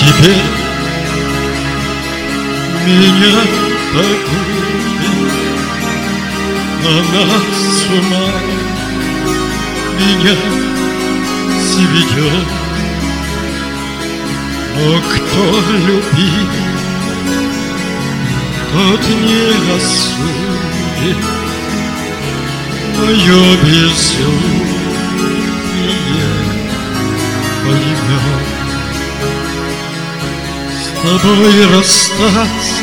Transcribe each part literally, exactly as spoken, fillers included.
теперь меня погубит, она с ума меня сведет. Но кто любит, тот не осудит мое безумие поймет. С тобой расстаться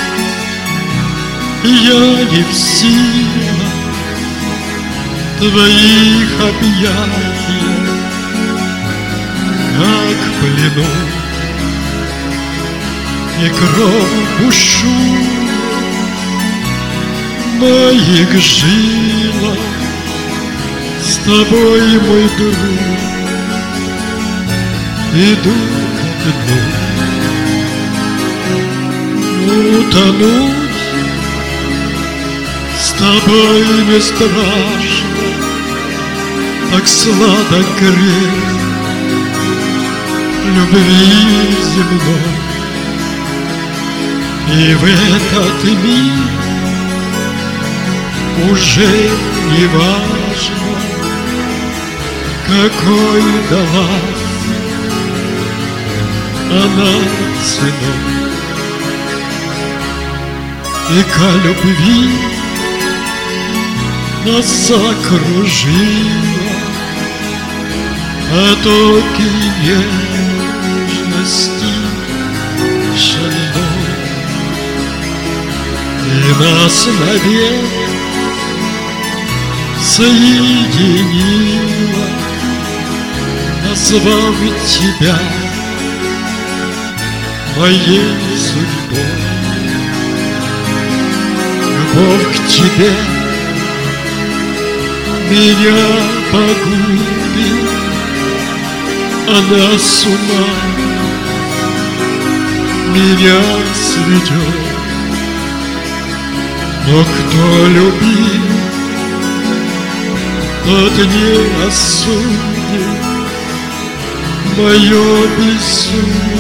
я не в силах, твоих объятий как в плену. И кровь бушует в моих жилах, с тобой, мой друг, иду ко дну. Утонуть с тобой не страшно, так сладок грех любви земной. И в этот миг уже не важно, какой далась она ценой. Река любви нас окружила, потоки нежности шальной. И нас навек соединила, назвав тебя моей судьбой. Любовь к тебе меня погубит, она с ума меня сведет. Но кто любит, тот не осудит мое безумие